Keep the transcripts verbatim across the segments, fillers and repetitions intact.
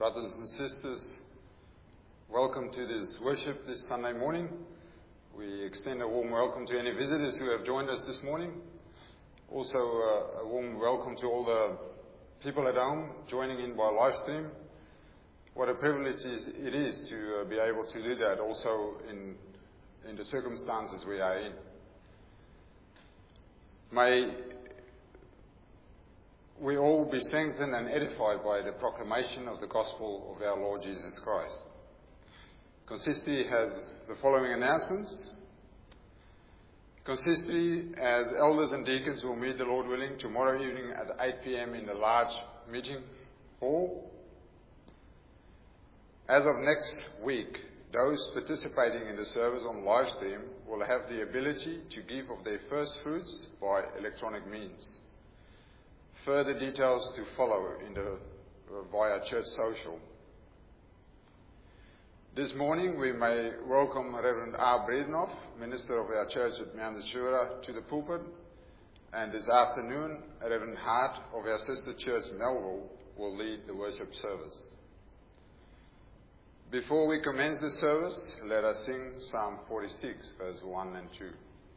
Brothers and sisters, welcome to this worship this Sunday morning. We extend a warm welcome to any visitors who have joined us this morning. Also, uh, a warm welcome to all the people at home joining in by live stream. What a privilege it is to uh, be able to do that also in, in the circumstances we are in. May we all be strengthened and edified by the proclamation of the gospel of our Lord Jesus Christ. Consistory has the following announcements. Consistory, as elders and deacons, will meet, the Lord willing, tomorrow evening at eight p.m. in the large meeting hall. As of next week, those participating in the service on live stream will have the ability to give of their first fruits by electronic means. Further details to follow in the, uh, via church social. This morning we may welcome Reverend R. Bredenhoff, minister of our church at Mount Ashura, to the pulpit, and this afternoon Reverend Hart of our sister church Melville will lead the worship service. Before we commence the service, let us sing Psalm forty-six, verse one and two.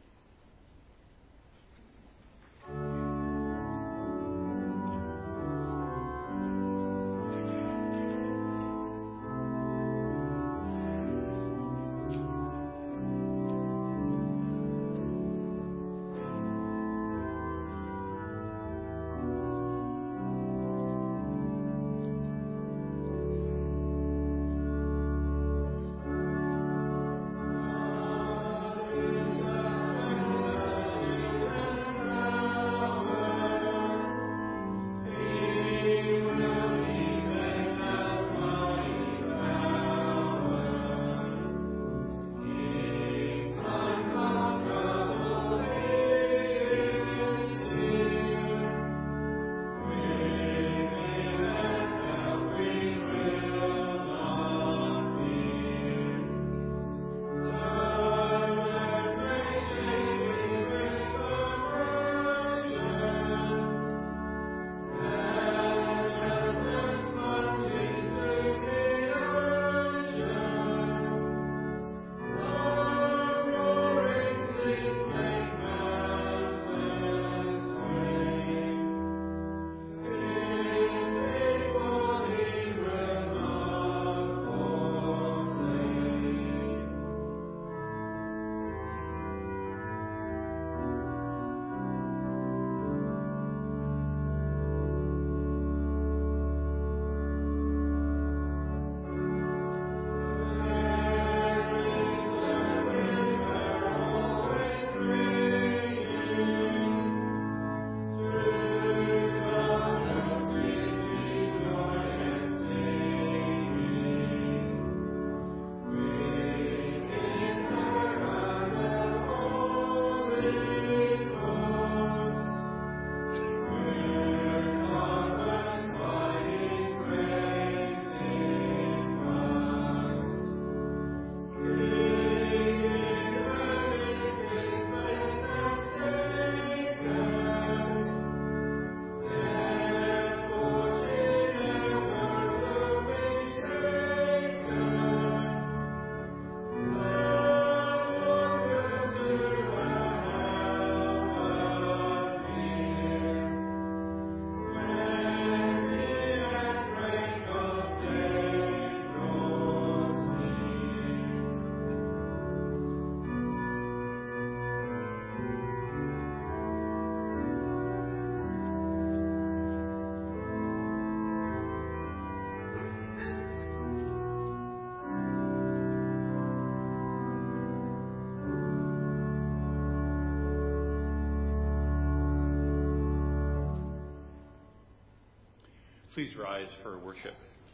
Please rise for worship.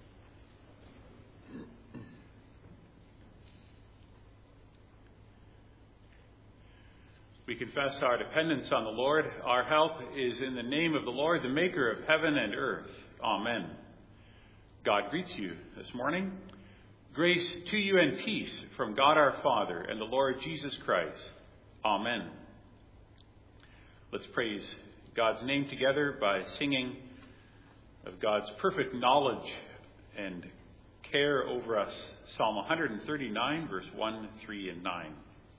We confess our dependence on the Lord. Our help is in the name of the Lord, the maker of heaven and earth. Amen. God greets you this morning. Grace to you and peace from God our Father and the Lord Jesus Christ. Amen. Let's praise God's name together by singing of God's perfect knowledge and care over us. Psalm one thirty-nine, verse one, three, and nine.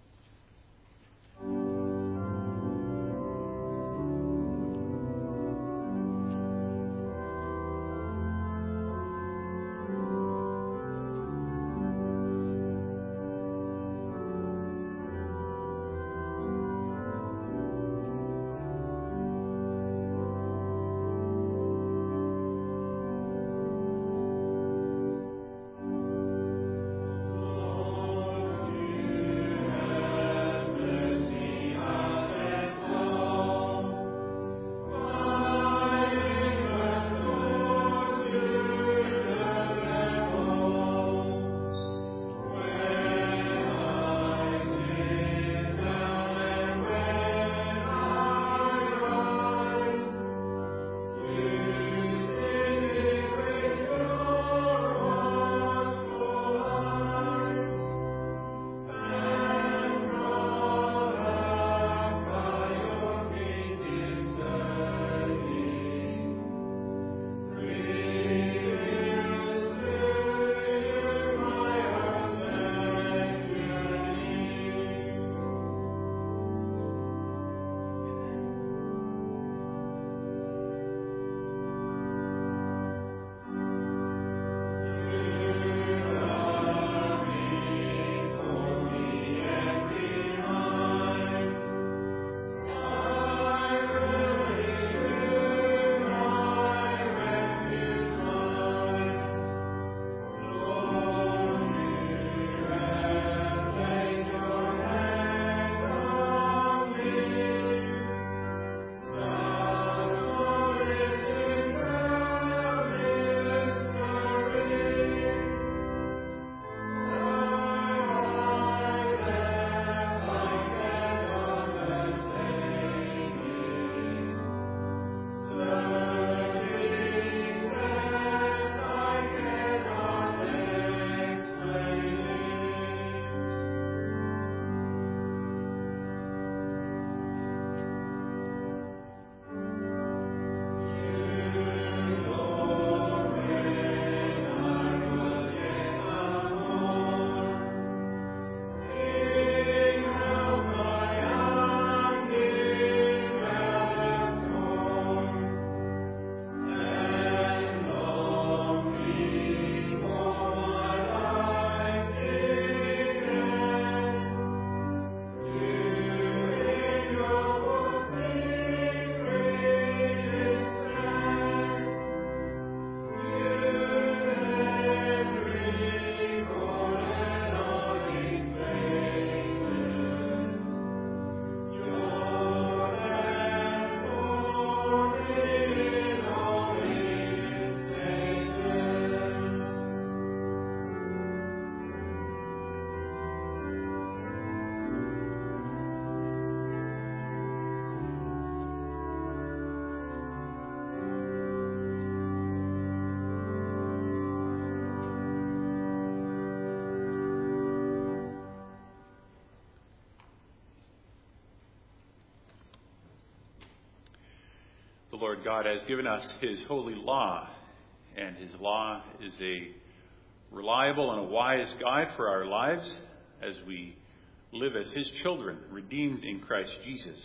The Lord God has given us his holy law, and his law is a reliable and a wise guide for our lives as we live as his children, redeemed in Christ Jesus.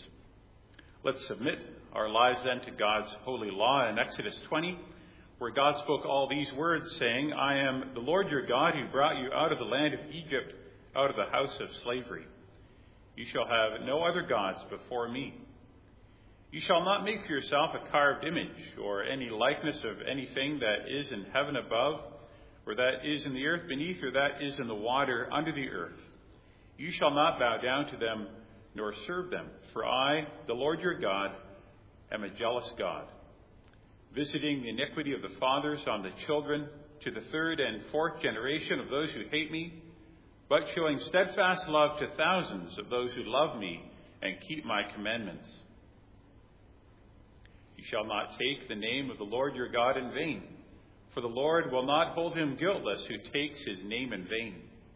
Let's submit our lives then to God's holy law in Exodus twenty, where God spoke all these words, saying, I am the Lord your God who brought you out of the land of Egypt, out of the house of slavery. You shall have no other gods before me. You shall not make for yourself a carved image or any likeness of anything that is in heaven above, or that is in the earth beneath, or that is in the water under the earth. You shall not bow down to them nor serve them, for I, the Lord your God, am a jealous God, visiting the iniquity of the fathers on the children to the third and fourth generation of those who hate me, but showing steadfast love to thousands of those who love me and keep my commandments. You shall not take the name of the Lord your God in vain, for the Lord will not hold him guiltless who takes his name in vain.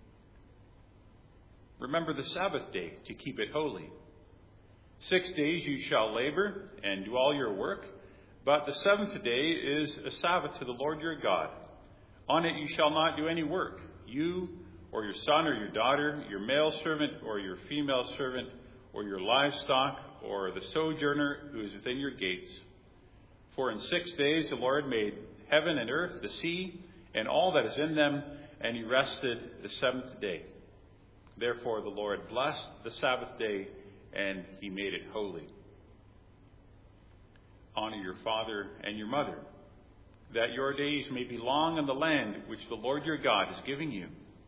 Remember the Sabbath day to keep it holy. Six days you shall labor and do all your work, but the seventh day is a Sabbath to the Lord your God. On it you shall not do any work, you or your son or your daughter, your male servant or your female servant, or your livestock, or the sojourner who is within your gates. For in six days the Lord made heaven and earth, the sea, and all that is in them, and he rested the seventh day. Therefore the Lord blessed the Sabbath day, and he made it holy. Honor your father and your mother, that your days may be long in the land which the Lord your God is giving you.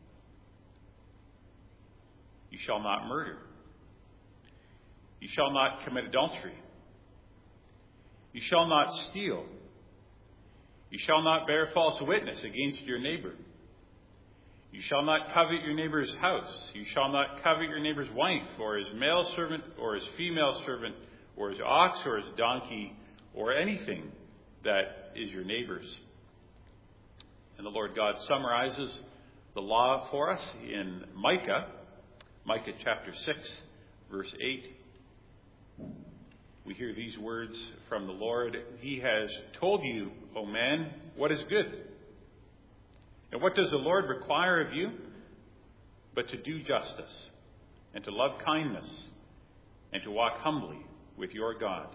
You shall not murder. You shall not commit adultery. You shall not steal. You shall not bear false witness against your neighbor. You shall not covet your neighbor's house. You shall not covet your neighbor's wife, or his male servant, or his female servant, or his ox, or his donkey, or anything that is your neighbor's. And the Lord God summarizes the law for us in Micah, Micah chapter six, verse eight. We hear these words from the Lord. He has told you, O man, what is good. And what does the Lord require of you? But to do justice, and to love kindness, and to walk humbly with your God.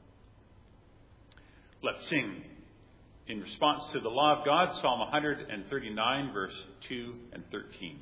Let's sing in response to the law of God, Psalm one thirty-nine, verse two and thirteen.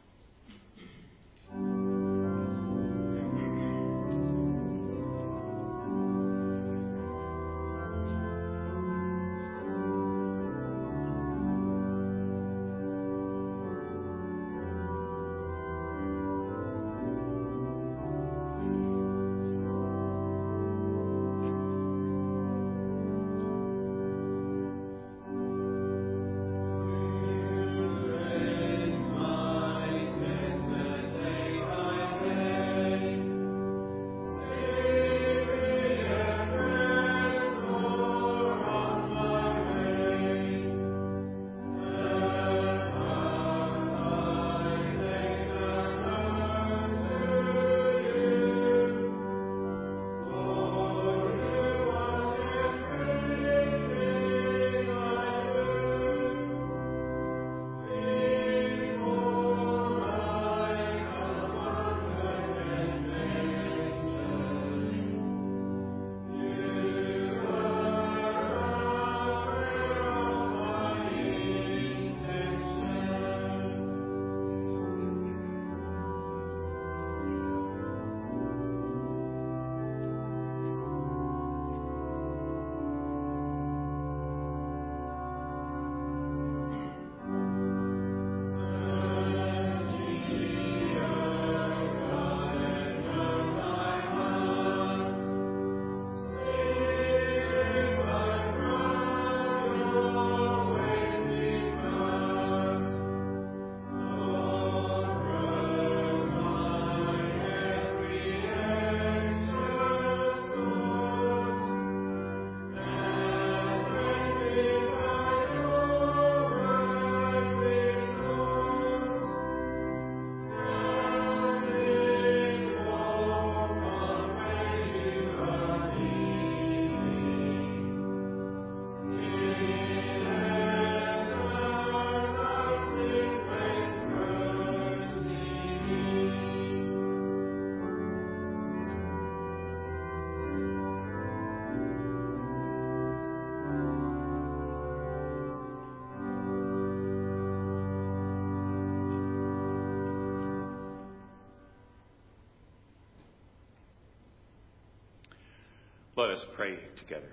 Let us pray together.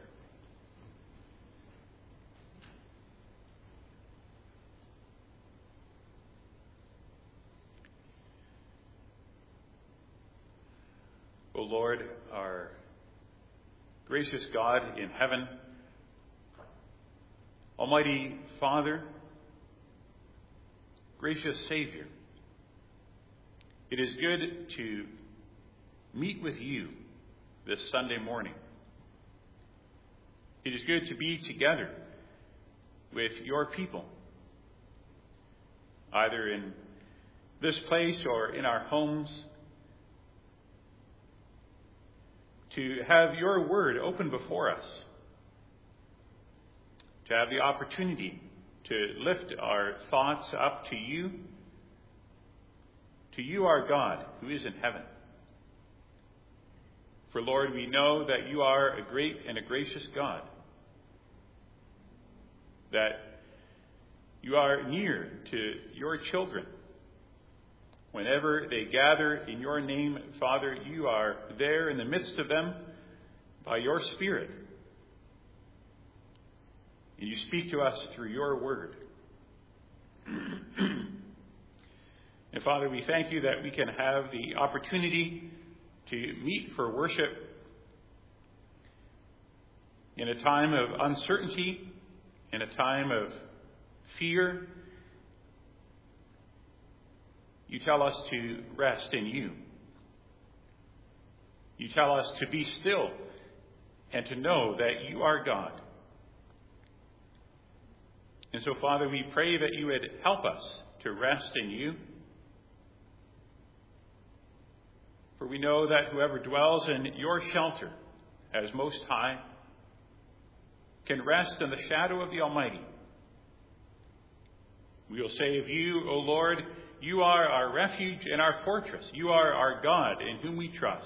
O Lord, our gracious God in heaven, Almighty Father, gracious Savior, it is good to meet with you this Sunday morning. It is good to be together with your people, either in this place or in our homes, to have your word open before us, to have the opportunity to lift our thoughts up to you, to you, our God, who is in heaven. For, Lord, we know that you are a great and a gracious God, that you are near to your children. Whenever they gather in your name, Father, you are there in the midst of them by your Spirit. And you speak to us through your word. And Father, we thank you that we can have the opportunity to meet for worship in a time of uncertainty, in a time of fear. You tell us to rest in you. You tell us to be still and to know that you are God. And so, Father, we pray that you would help us to rest in you. For we know that whoever dwells in your shelter as Most High can rest in the shadow of the Almighty. We will say of you, O Lord, you are our refuge and our fortress. You are our God in whom we trust.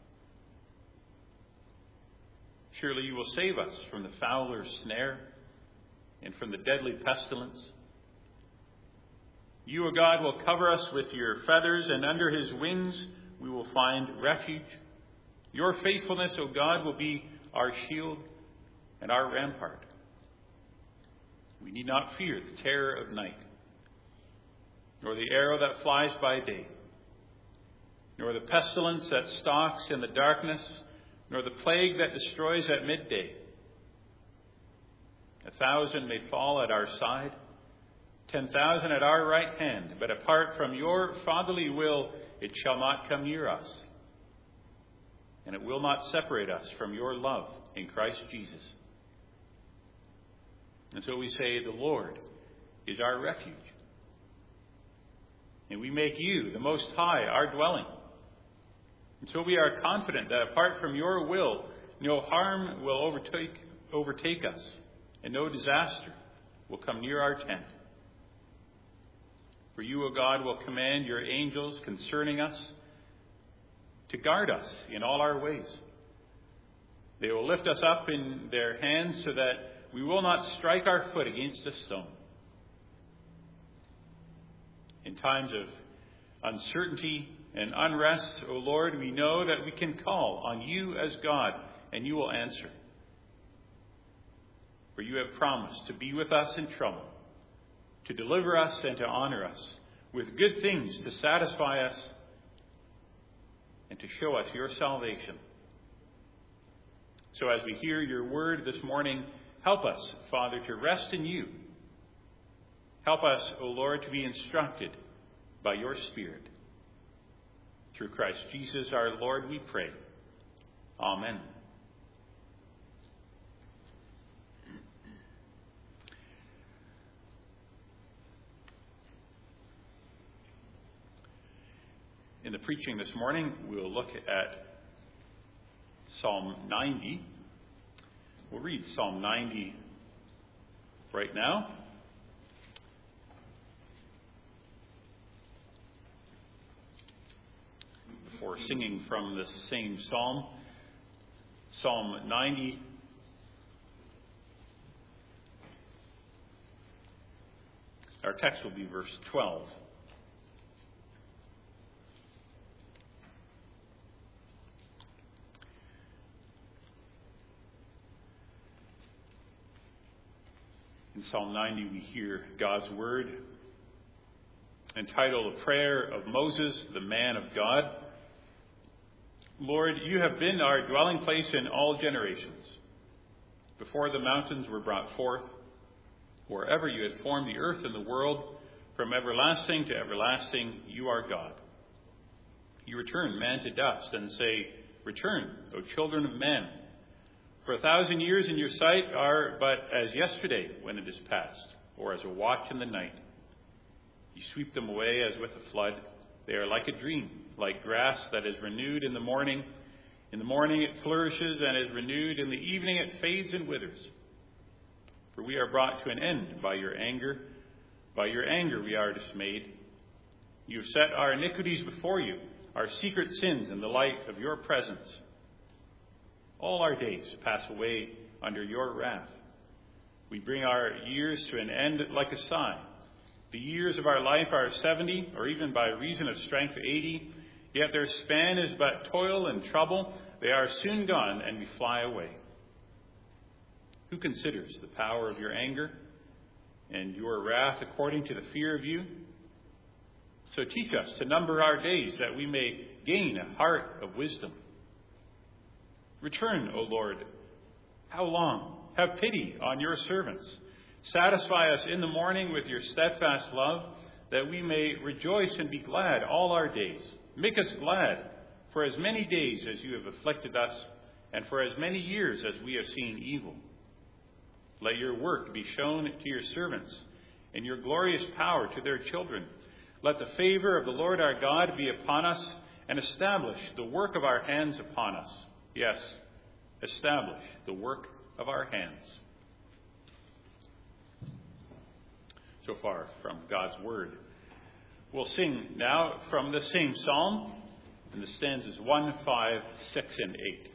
Surely you will save us from the fowler's snare and from the deadly pestilence. You, O God, will cover us with your feathers, and under his wings we will find refuge. Your faithfulness, O God, will be our shield and our rampart. We need not fear the terror of night, nor the arrow that flies by day, nor the pestilence that stalks in the darkness, nor the plague that destroys at midday. A thousand may fall at our side, ten thousand at our right hand, but apart from your fatherly will, it shall not come near us, and it will not separate us from your love in Christ Jesus. And so we say, the Lord is our refuge. And we make you, the Most High, our dwelling. And so we are confident that apart from your will, no harm will overtake, overtake us, and no disaster will come near our tent. For you, O God, will command your angels concerning us to guard us in all our ways. They will lift us up in their hands so that we will not strike our foot against a stone. In times of uncertainty and unrest, O Lord, we know that we can call on you as God, and you will answer. For you have promised to be with us in trouble, to deliver us and to honor us, with good things to satisfy us and to show us your salvation. So as we hear your word this morning, help us, Father, to rest in you. Help us, O Lord, to be instructed by your Spirit. Through Christ Jesus our Lord we pray. Amen. In the preaching this morning, we'll look at Psalm ninety. We'll read Psalm ninety right now. Before singing from the same psalm, Psalm ninety. Our text will be verse twelve. In Psalm ninety, we hear God's word, entitled A Prayer of Moses, the Man of God. Lord, you have been our dwelling place in all generations. Before the mountains were brought forth, or ever you had formed the earth and the world, from everlasting to everlasting, you are God. You return man to dust and say, Return, O children of men. For a thousand years in your sight are but as yesterday when it is past, or as a watch in the night. You sweep them away as with a flood. They are like a dream, like grass that is renewed in the morning. In the morning it flourishes and is renewed. In the evening it fades and withers. For we are brought to an end by your anger. By your anger we are dismayed. You have set our iniquities before you, our secret sins in the light of your presence. All our days pass away under your wrath. We bring our years to an end like a sigh. The years of our life are seventy, or even by reason of strength eighty, yet their span is but toil and trouble. They are soon gone, and we fly away. Who considers the power of your anger and your wrath according to the fear of you? So teach us to number our days, that we may gain a heart of wisdom. Return, O Lord. How long? Have pity on your servants. Satisfy us in the morning with your steadfast love, that we may rejoice and be glad all our days. Make us glad for as many days as you have afflicted us, and for as many years as we have seen evil. Let your work be shown to your servants, and your glorious power to their children. Let the favor of the Lord our God be upon us, and establish the work of our hands upon us. Yes, establish the work of our hands. So far from God's word. We'll sing now from the same psalm, in the stanzas one, five, six, and eight.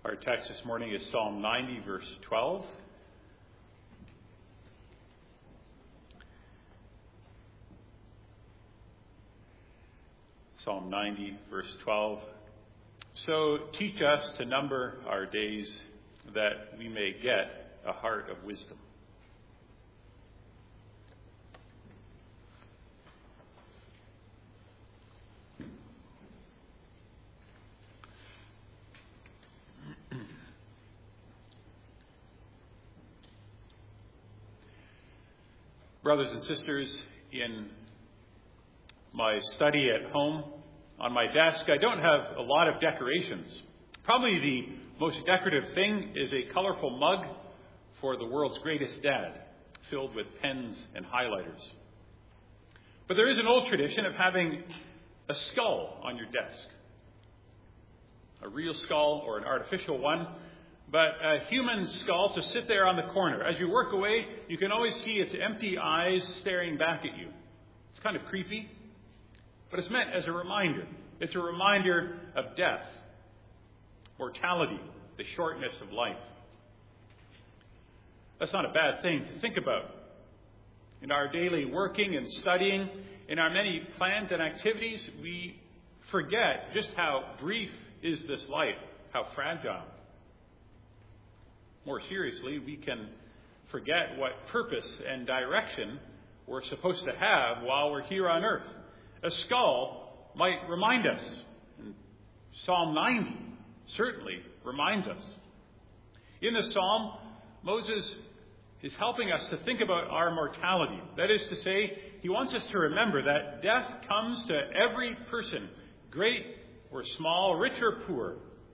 Our text this morning is Psalm ninety, verse twelve. Psalm ninety, verse twelve. So teach us to number our days that we may get a heart of wisdom. Brothers and sisters, in my study at home, on my desk, I don't have a lot of decorations. Probably the most decorative thing is a colorful mug for the world's greatest dad, filled with pens and highlighters. But there is an old tradition of having a skull on your desk. A real skull or an artificial one, but a human skull to sit there on the corner. As you work away, you can always see its empty eyes staring back at you. It's kind of creepy, but it's meant as a reminder. It's a reminder of death, mortality, the shortness of life. That's not a bad thing to think about. In our daily working and studying, in our many plans and activities, we forget just how brief is this life, how fragile. More seriously, we can forget what purpose and direction we're supposed to have while we're here on earth. A skull might remind us. And Psalm ninety certainly reminds us. In the psalm, Moses is helping us to think about our mortality. That is to say, he wants us to remember that death comes to every person, great or small, rich or poor.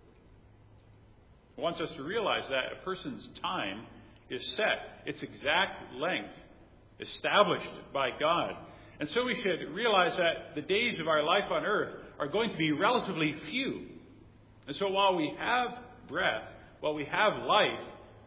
He wants us to realize that a person's time is set, its exact length, established by God. And so we should realize that the days of our life on earth are going to be relatively few. And so while we have breath, while we have life,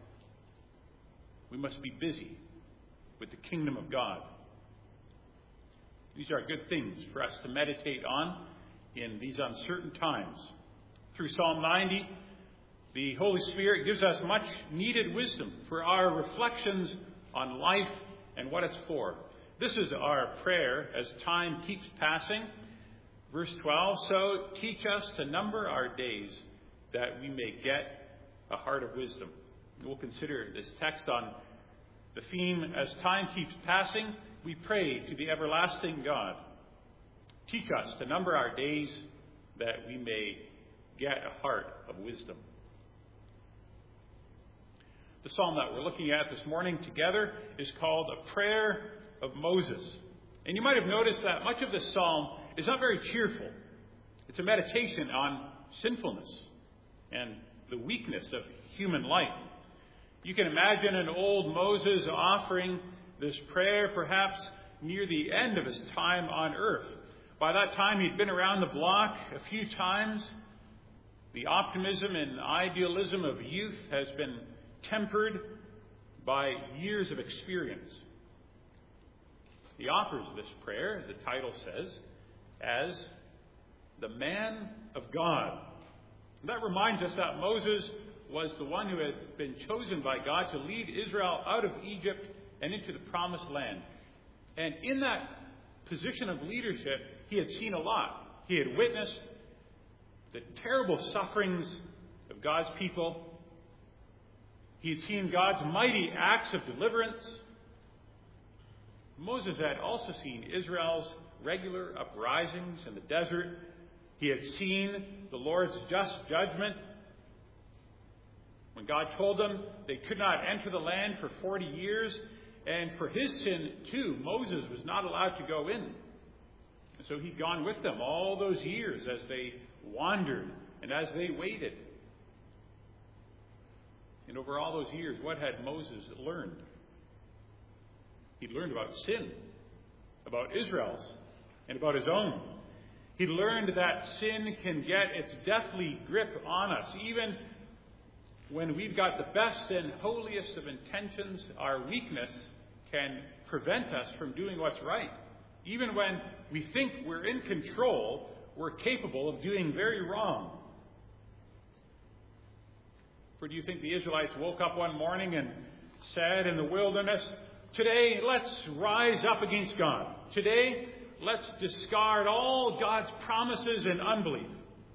we must be busy with the kingdom of God. These are good things for us to meditate on in these uncertain times. Through Psalm ninety, the Holy Spirit gives us much needed wisdom for our reflections on life and what it's for. This is our prayer as time keeps passing. Verse twelve, so teach us to number our days that we may get a heart of wisdom. We'll consider this text on the theme, as time keeps passing, we pray to the everlasting God. Teach us to number our days that we may get a heart of wisdom. The psalm that we're looking at this morning together is called A Prayer of Moses. And you might have noticed that much of this psalm is not very cheerful. It's a meditation on sinfulness and the weakness of human life. You can imagine an old Moses offering this prayer perhaps near the end of his time on earth. By that time, he'd been around the block a few times. The optimism and idealism of youth has been tempered by years of experience. He offers this prayer, the title says, as the man of God. And that reminds us that Moses was the one who had been chosen by God to lead Israel out of Egypt and into the promised land. And in that position of leadership, he had seen a lot. He had witnessed the terrible sufferings of God's people. He had seen God's mighty acts of deliverance. Moses had also seen Israel's regular uprisings in the desert. He had seen the Lord's just judgment when God told them they could not enter the land for forty years. And for his sin, too, Moses was not allowed to go in. So he'd gone with them all those years as they wandered and as they waited. And over all those years, what had Moses learned? He'd learned about sin, about Israel's, and about his own. He learned that sin can get its deathly grip on us. Even when we've got the best and holiest of intentions, our weakness can prevent us from doing what's right. Even when we think we're in control, we're capable of doing very wrong. For do you think the Israelites woke up one morning and said in the wilderness, "Today, let's rise up against God. Today, let's discard all God's promises in unbelief"?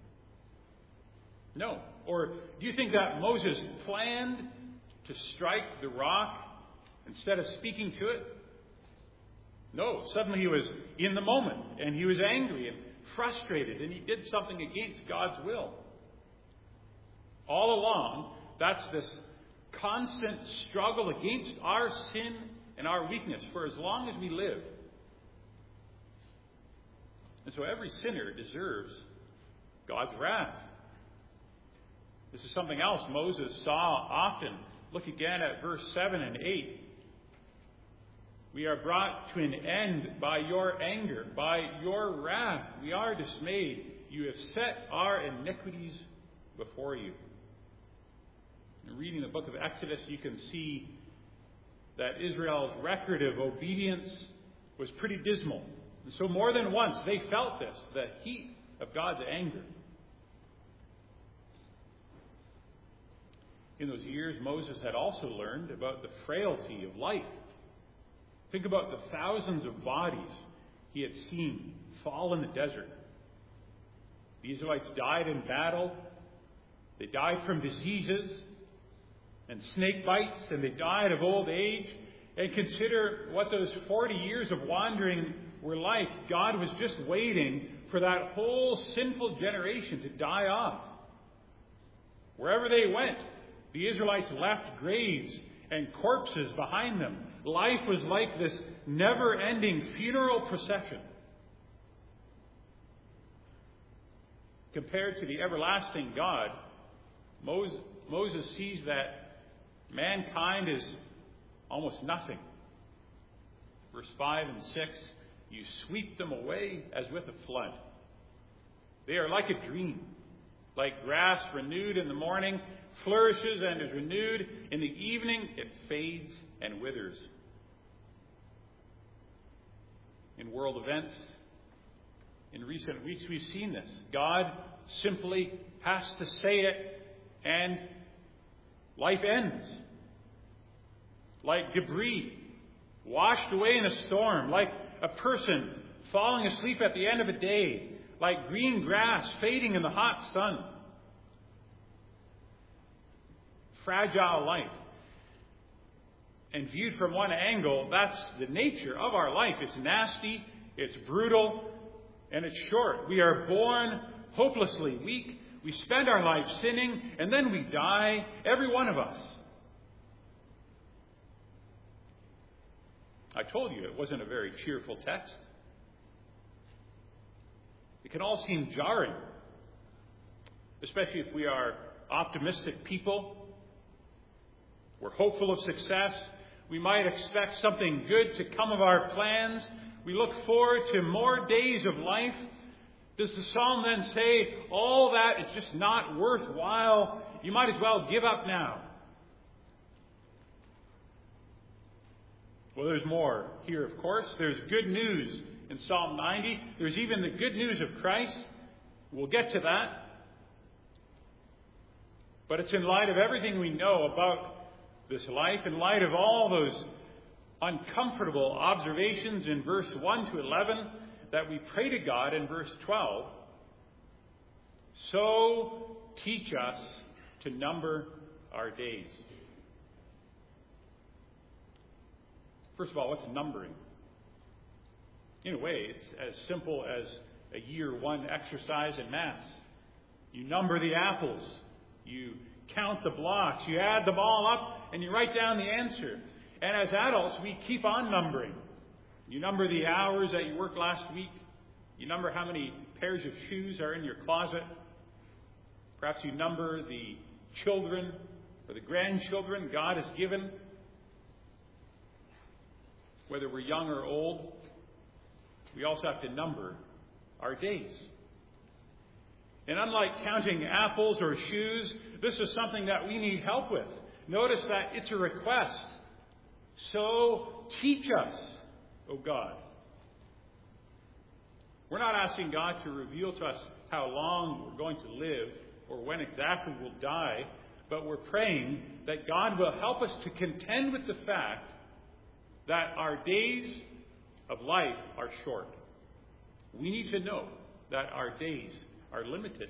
No. Or do you think that Moses planned to strike the rock instead of speaking to it? No. Suddenly he was in the moment, and he was angry and frustrated, and he did something against God's will. All along, that's this constant struggle against our sin and our weakness for as long as we live. And so every sinner deserves God's wrath. This is something else Moses saw often. Look again at verse seven and eight. "We are brought to an end by your anger, by your wrath. We are dismayed. You have set our iniquities before you." In reading the book of Exodus, you can see that Israel's record of obedience was pretty dismal. And so more than once they felt this, the heat of God's anger. In those years, Moses had also learned about the frailty of life. Think about the thousands of bodies he had seen fall in the desert. The Israelites died in battle. They died from diseases and snake bites, and they died of old age. And consider what those forty years of wandering were like. God was just waiting for that whole sinful generation to die off. Wherever they went, the Israelites left graves and corpses behind them. Life was like this never-ending funeral procession. Compared to the everlasting God, Moses sees that mankind is almost nothing. Verse five and six, "You sweep them away as with a flood. They are like a dream, like grass renewed in the morning, flourishes and is renewed. In the evening, it fades and withers." In world events, in recent weeks, we've seen this. God simply has to say it, and life ends. Like debris washed away in a storm, like a person falling asleep at the end of a day, like green grass fading in the hot sun. Fragile life. And viewed from one angle, that's the nature of our life. It's nasty, it's brutal, and it's short. We are born hopelessly weak. We spend our life sinning, and then we die, every one of us. I told you it wasn't a very cheerful text. It can all seem jarring, especially if we are optimistic people. We're hopeful of success. We might expect something good to come of our plans. We look forward to more days of life. Does the psalm then say, all that is just not worthwhile? You might as well give up now. Well, there's more here, of course. There's good news in Psalm ninety. There's even the good news of Christ. We'll get to that. But it's in light of everything we know about this life, in light of all those uncomfortable observations in verse one to eleven, that we pray to God in verse twelve. So teach us to number our days. First of all, what's numbering? In a way, it's as simple as a year one exercise in maths. You number the apples. You count the blocks. You add them all up, and you write down the answer. And as adults, we keep on numbering. You number the hours that you worked last week. You number how many pairs of shoes are in your closet. Perhaps you number the children or the grandchildren God has given. Whether we're young or old, we also have to number our days. And unlike counting apples or shoes, this is something that we need help with. Notice that it's a request. So teach us, O God. We're not asking God to reveal to us how long we're going to live or when exactly we'll die, but we're praying that God will help us to contend with the fact that our days of life are short. We need to know that our days are limited.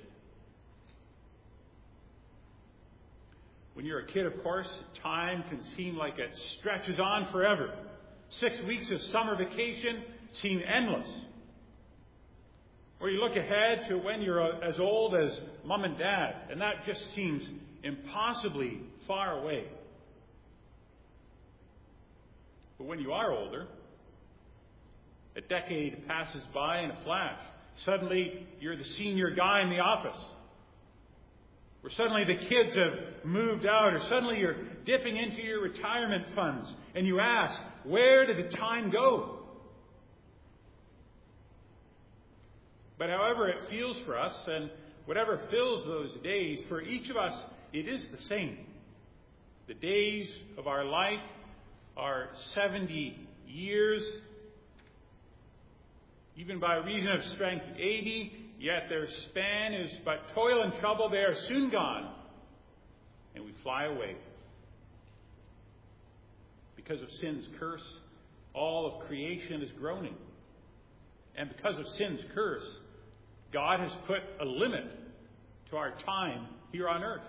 When you're a kid, of course, time can seem like it stretches on forever. Six weeks of summer vacation seem endless. Or you look ahead to when you're as old as mom and dad, and that just seems impossibly far away. But when you are older, a decade passes by in a flash. Suddenly, you're the senior guy in the office. Or suddenly the kids have moved out, or suddenly you're dipping into your retirement funds, and you ask, where did the time go? But however it feels for us, and whatever fills those days, for each of us, it is the same. The days of our life are seventy years, even by reason of strength eighty, yet their span is but toil and trouble. They are soon gone, and we fly away. Because of sin's curse, all of creation is groaning. And because of sin's curse, God has put a limit to our time here on earth.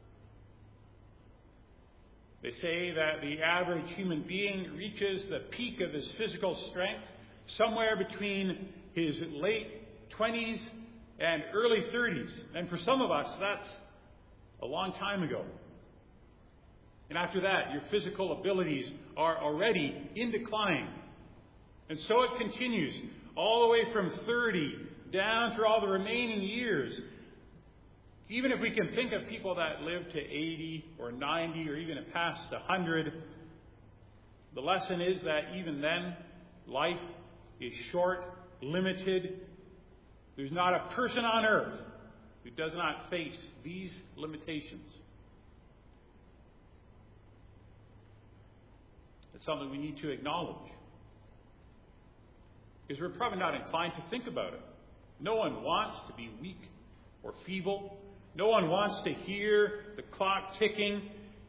They say that the average human being reaches the peak of his physical strength somewhere between his late twenties and early thirties. And for some of us, that's a long time ago. And after that, your physical abilities are already in decline. And so it continues all the way from thirty down through all the remaining years. Even if we can think of people that live to eighty or ninety or even past one hundred, the lesson is that even then, life is short, limited. There's not a person on earth who does not face these limitations. It's something we need to acknowledge, because we're probably not inclined to think about it. No one wants to be weak or feeble. No one wants to hear the clock ticking.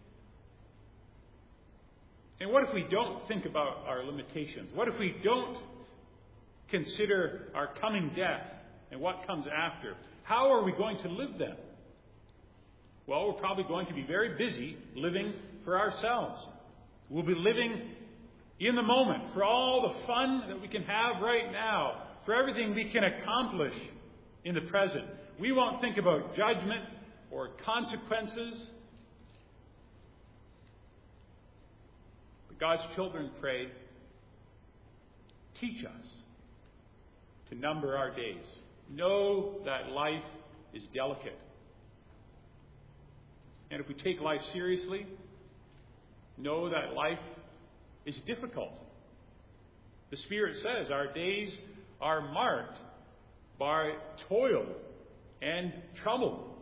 And what if we don't think about our limitations? What if we don't consider our coming death and what comes after? How are we going to live then? Well, we're probably going to be very busy living for ourselves. We'll be living in the moment for all the fun that we can have right now, for everything we can accomplish in the present. We won't think about judgment or consequences. But God's children pray, teach us to number our days. Know that life is delicate. And if we take life seriously, know that life is difficult. The Spirit says our days are marked by toil and trouble.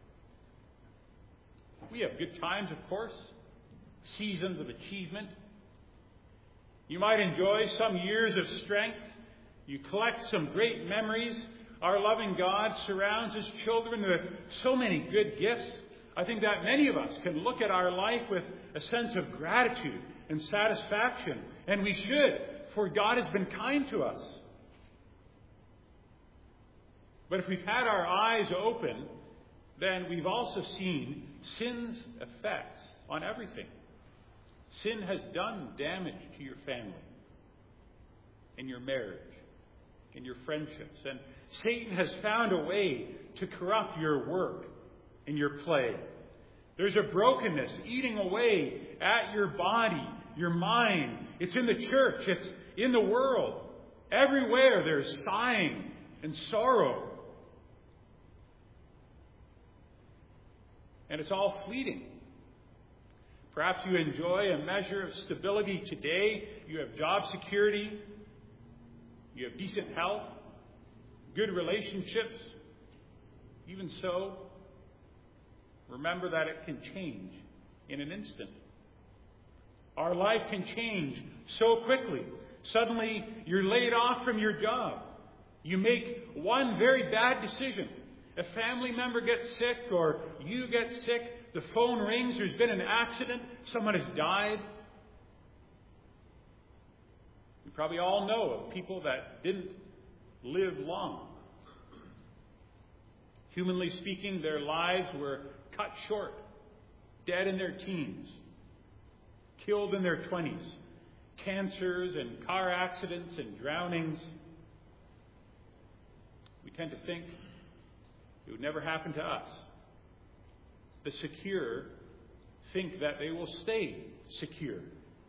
We have good times, of course, seasons of achievement. You might enjoy some years of strength. You collect some great memories. Our loving God surrounds His children with so many good gifts. I think that many of us can look at our life with a sense of gratitude and satisfaction, and we should, for God has been kind to us. But if we've had our eyes open, then we've also seen sin's effects on everything. Sin has done damage to your family, and your marriage, and your friendships. And Satan has found a way to corrupt your work and your play. There's a brokenness eating away at your body, your mind. It's in the church. It's in the world. Everywhere there's sighing and sorrow. And it's all fleeting. Perhaps you enjoy a measure of stability today. You have job security. You have decent health, good relationships. Even so, remember that it can change in an instant. Our life can change so quickly. Suddenly, you're laid off from your job. You make one very bad decision. A family member gets sick or you get sick. the phone rings, there's been an accident, someone has died. We probably all know of people that didn't live long. Humanly speaking, their lives were cut short, dead in their teens, killed in their twenties, cancers and car accidents and drownings. We tend to think it would never happen to us. The secure think that they will stay secure.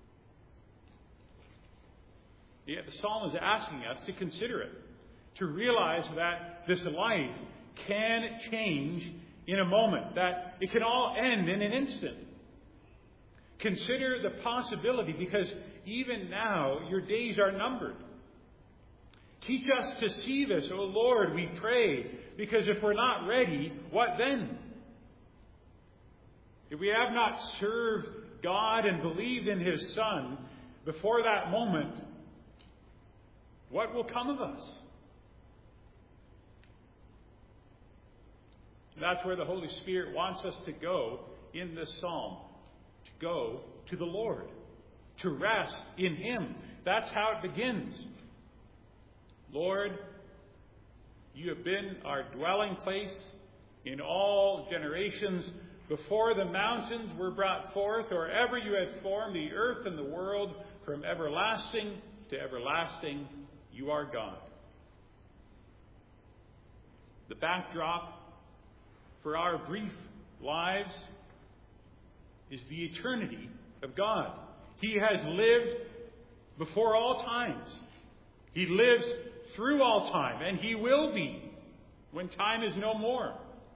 Yet the psalm is asking us to consider it, to realize that this life can change in a moment, that it can all end in an instant. Consider the possibility, because even now your days are numbered. Teach us to see this, O Lord, we pray, because if we're not ready, what then? If we have not served God and believed in His Son before that moment, what will come of us? And that's where the Holy Spirit wants us to go in this psalm. To go to the Lord. To rest in Him. That's how it begins. Lord, You have been our dwelling place in all generations. Before the mountains were brought forth, or ever You had formed the earth and the world, from everlasting to everlasting, You are God. The backdrop for our brief lives is the eternity of God. He has lived before all times. He lives through all time, and He will be when time is no more.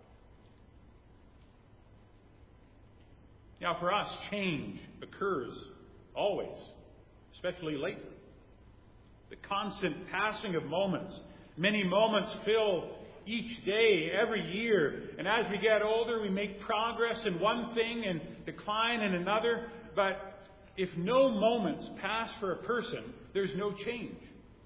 Now, for us, change occurs always, especially lately. The constant passing of moments. Many moments fill each day, every year. And as we get older, we make progress in one thing and decline in another. But if no moments pass for a person, there's no change.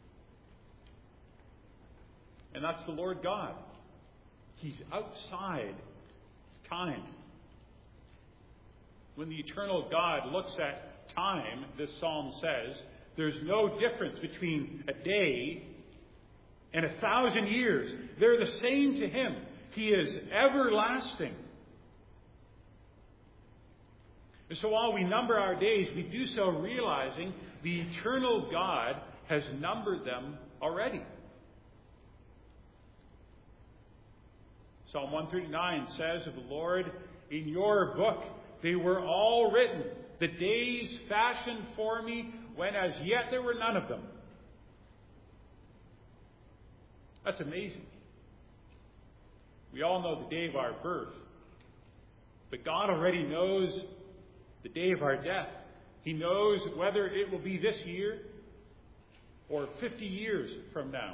And that's the Lord God. He's outside time. When the eternal God looks at time, this psalm says, there's no difference between a day and a thousand years. They're the same to Him. He is everlasting. And so while we number our days, we do so realizing the eternal God has numbered them already. Psalm one thirty-nine says of the Lord, in Your book they were all written, the days fashioned for me, when as yet there were none of them. That's amazing. We all know the day of our birth. But God already knows the day of our death. He knows whether it will be this year or fifty years from now.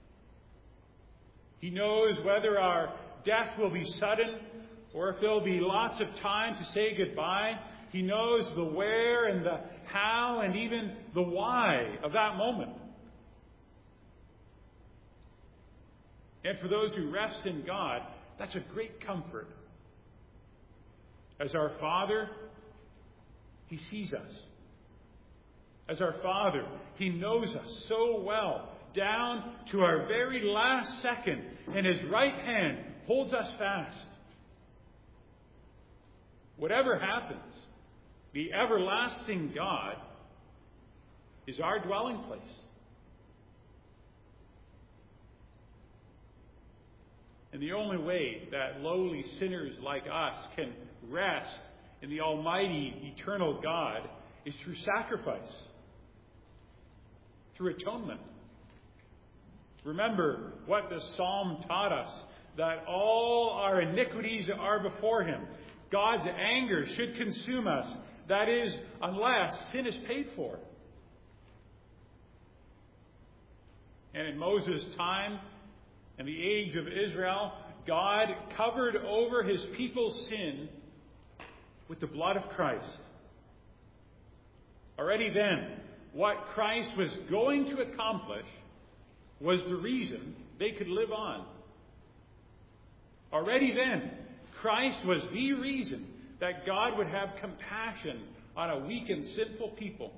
He knows whether our death will be sudden or if there will be lots of time to say goodbye. He knows the where and the how and even the why of that moment. And for those who rest in God, that's a great comfort. As our Father, He sees us. As our Father, He knows us so well, down to our very last second, and His right hand holds us fast. Whatever happens, the everlasting God is our dwelling place. And the only way that lowly sinners like us can rest in the almighty, eternal God is through sacrifice, through atonement. Remember what the psalm taught us, that all our iniquities are before Him. God's anger should consume us. That is, unless sin is paid for. And in Moses' time, in the age of Israel, God covered over His people's sin with the blood of Christ. Already then, what Christ was going to accomplish was the reason they could live on. Already then, Christ was the reason that God would have compassion on a weak and sinful people.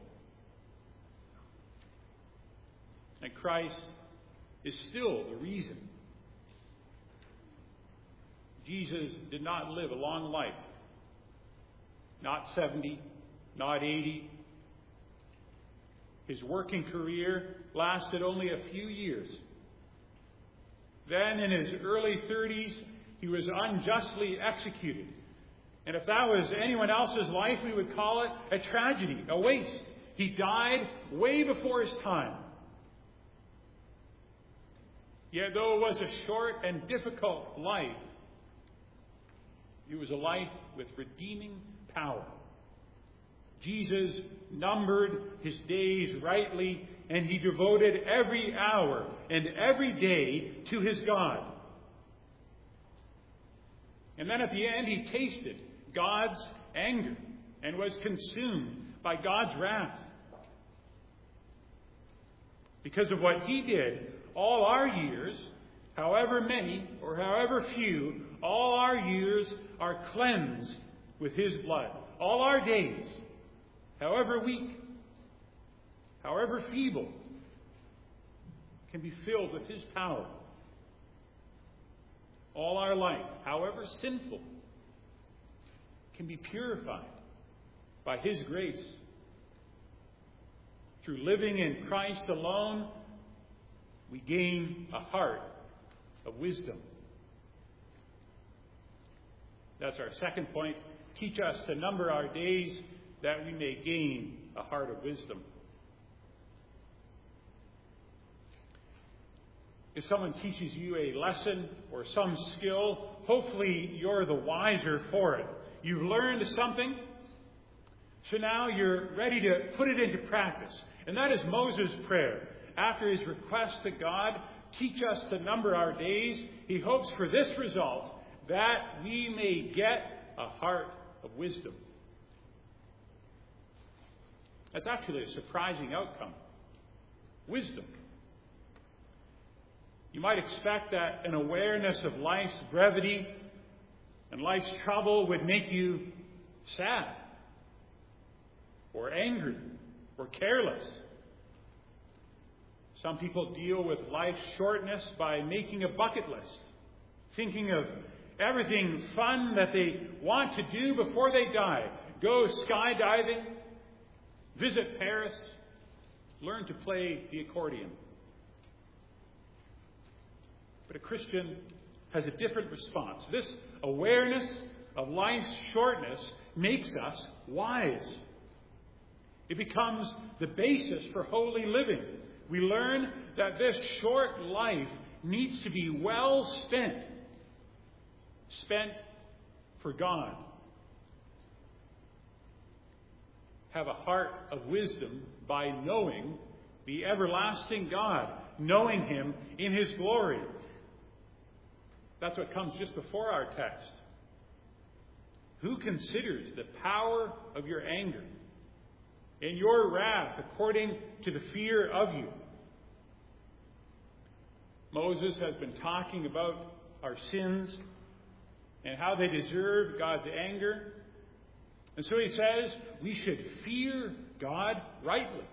And Christ is still the reason. Jesus did not live a long life. Not seventy, not eighty. His working career lasted only a few years. Then in his early thirties, he was unjustly executed. And if that was anyone else's life, we would call it a tragedy, a waste. He died way before his time. Yet though it was a short and difficult life, it was a life with redeeming power. Jesus numbered his days rightly, and he devoted every hour and every day to his God. And then at the end, he tasted God's anger and was consumed by God's wrath. Because of what he did, all our years, however many or however few, all our years are cleansed with his blood. All our days, however weak, however feeble, can be filled with his power. All our life, however sinful, can be purified by his grace. Through living in Christ alone, we gain a heart of wisdom. That's our second point. Teach us to number our days that we may gain a heart of wisdom. If someone teaches you a lesson or some skill, hopefully you're the wiser for it. You've learned something, so now you're ready to put it into practice. And that is Moses' prayer. After his request to God, teach us to number our days, he hopes for this result, that we may get a heart of wisdom. That's actually a surprising outcome. Wisdom. You might expect that an awareness of life's brevity and life's trouble would make you sad or angry or careless. Some people deal with life's shortness by making a bucket list, thinking of everything fun that they want to do before they die. Go skydiving, visit Paris, learn to play the accordion. But a Christian has a different response. This awareness of life's shortness makes us wise. It becomes the basis for holy living. We learn that this short life needs to be well spent. Spent for God. Have a heart of wisdom by knowing the everlasting God, knowing him in his glory. That's what comes just before our text. Who considers the power of your anger and your wrath according to the fear of you? Moses has been talking about our sins and how they deserve God's anger. And so he says we should fear God rightly.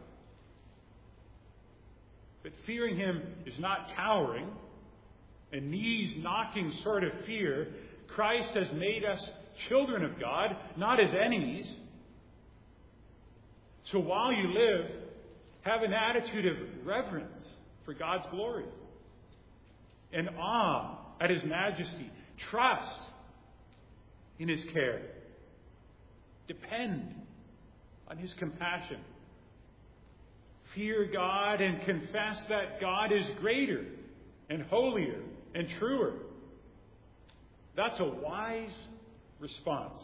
But fearing him is not cowering and knees-knocking sort of fear. Christ has made us children of God, not his enemies. So while you live, have an attitude of reverence for God's glory and awe at his majesty. Trust in his care. Depend on his compassion. Fear God and confess that God is greater and holier and truer. That's a wise response.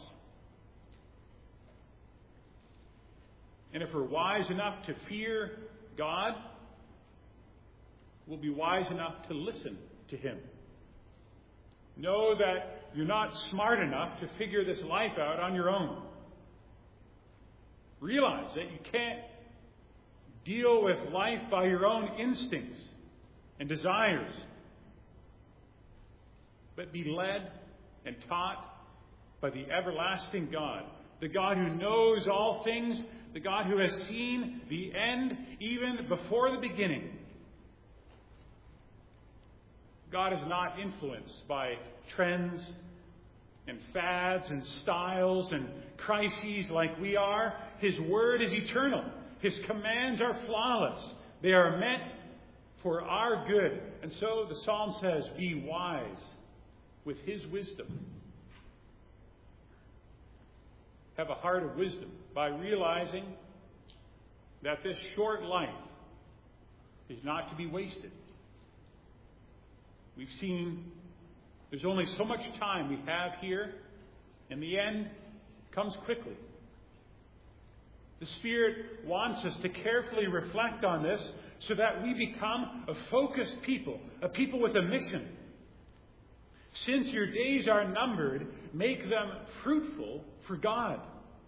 And if we're wise enough to fear God, we'll be wise enough to listen to him. Know that you're not smart enough to figure this life out on your own. Realize that you can't deal with life by your own instincts and desires, but be led and taught by the everlasting God, the God who knows all things, the God who has seen the end even before the beginning. God is not influenced by trends and fads and styles and crises like we are. His word is eternal. His commands are flawless. They are meant for our good. And so the psalm says, be wise with his wisdom. Have a heart of wisdom by realizing that this short life is not to be wasted. We've seen there's only so much time we have here, and the end comes quickly. The Spirit wants us to carefully reflect on this so that we become a focused people, a people with a mission. Since your days are numbered, make them fruitful for God.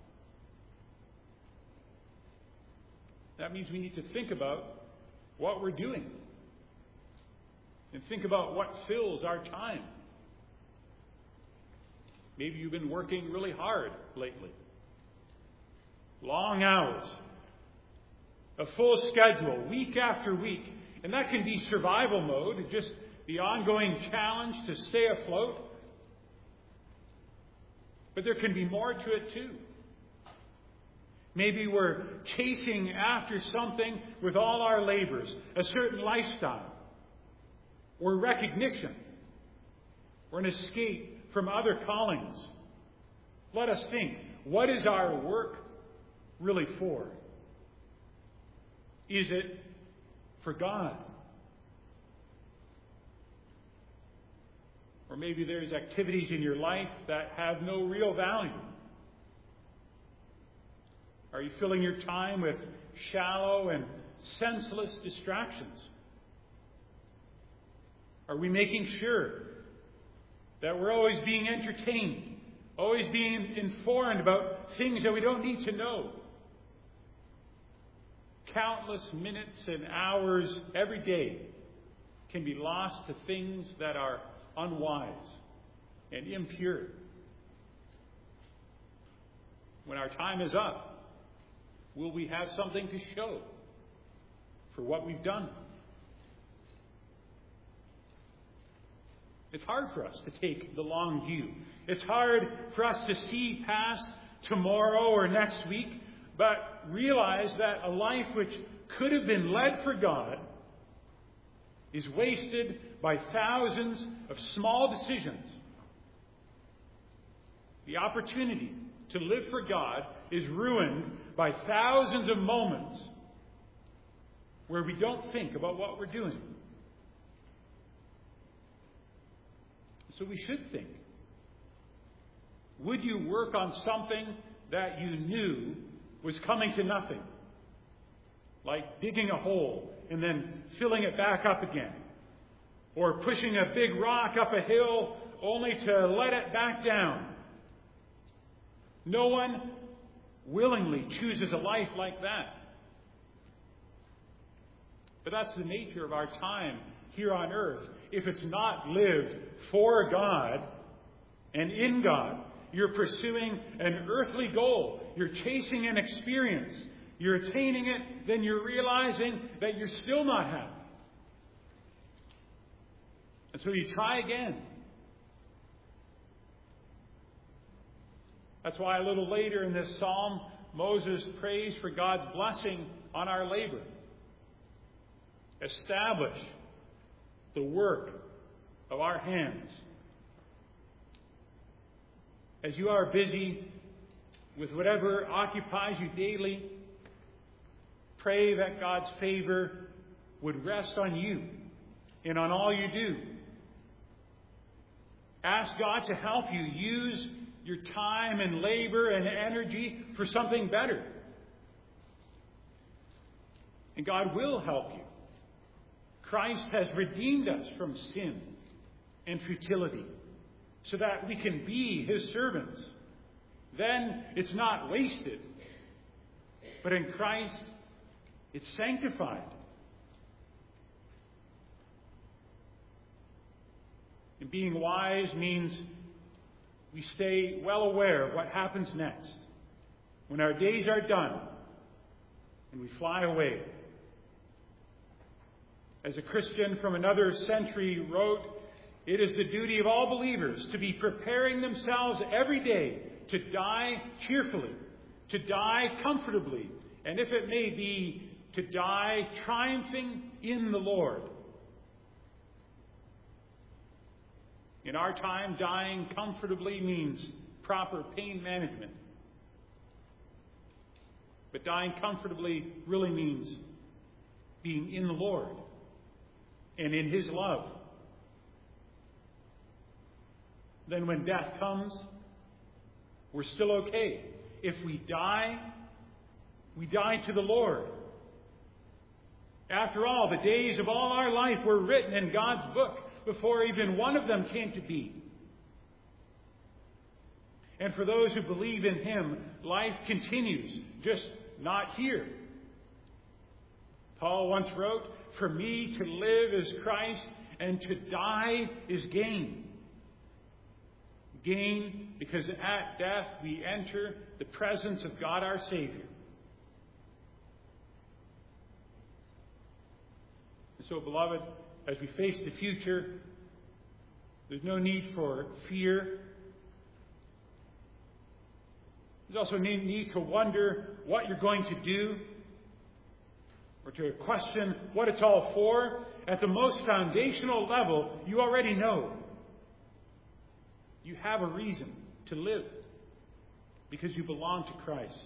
That means we need to think about what we're doing and think about what fills our time. Maybe you've been working really hard lately. Long hours. A full schedule, week after week. And that can be survival mode, just the ongoing challenge to stay afloat. But there can be more to it too. Maybe we're chasing after something with all our labors, a certain lifestyle, or recognition, or an escape from other callings. Let us think, what is our work really for? Is it for God? Or maybe there's activities in your life that have no real value. Are you filling your time with shallow and senseless distractions? Are we making sure that we're always being entertained, always being informed about things that we don't need to know? Countless minutes and hours every day can be lost to things that are unwise and impure. When our time is up, will we have something to show for what we've done? It's hard for us to take the long view. It's hard for us to see past tomorrow or next week, but realize that a life which could have been led for God is wasted by thousands of small decisions. The opportunity to live for God is ruined by thousands of moments where we don't think about what we're doing. So we should think. Would you work on something that you knew was coming to nothing? Like digging a hole and then filling it back up again. Or pushing a big rock up a hill only to let it back down. No one willingly chooses a life like that. But that's the nature of our time here on earth. If it's not lived for God and in God, you're pursuing an earthly goal. You're chasing an experience. You're attaining it, then you're realizing that you're still not happy. And so you try again. That's why a little later in this psalm, Moses prays for God's blessing on our labor. Establish the work of our hands. As you are busy with whatever occupies you daily, pray that God's favor would rest on you and on all you do. Ask God to help you use your time and labor and energy for something better. And God will help you. Christ has redeemed us from sin and futility so that we can be His servants. Then it's not wasted, but in Christ it's sanctified. And being wise means we stay well aware of what happens next when our days are done and we fly away. As a Christian from another century wrote, it is the duty of all believers to be preparing themselves every day to die cheerfully, to die comfortably, and if it may be, to die triumphing in the Lord. In our time, dying comfortably means proper pain management. But dying comfortably really means being in the Lord and in His love. Then when death comes, we're still okay. If we die, we die to the Lord. After all, the days of all our life were written in God's book before even one of them came to be. And for those who believe in Him, life continues, just not here. Paul once wrote, "For me to live is Christ, and to die is gain." Gain because at death we enter the presence of God our Savior. And so, beloved, as we face the future, there's no need for fear. There's also no need to wonder what you're going to do or to question what it's all for. At the most foundational level, you already know. You have a reason to live because you belong to Christ.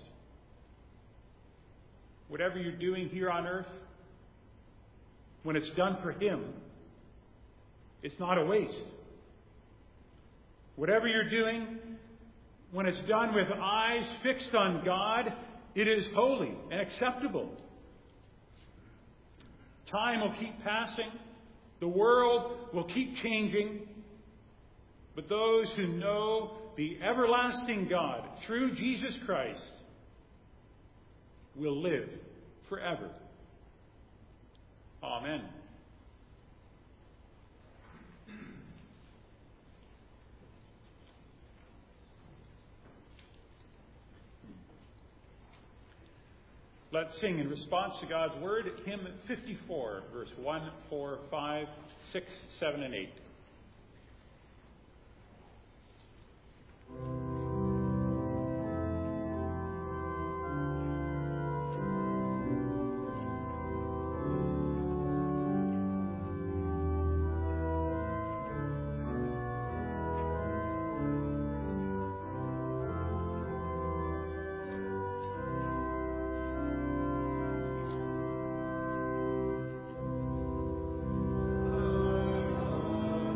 Whatever you're doing here on earth, when it's done for Him, it's not a waste. Whatever you're doing, when it's done with eyes fixed on God, it is holy and acceptable. Time will keep passing. The world will keep changing. But those who know the everlasting God through Jesus Christ will live forever. Amen. Let's sing in response to God's Word, hymn fifty-four, verse one, four, five, six, seven, and eight. Oh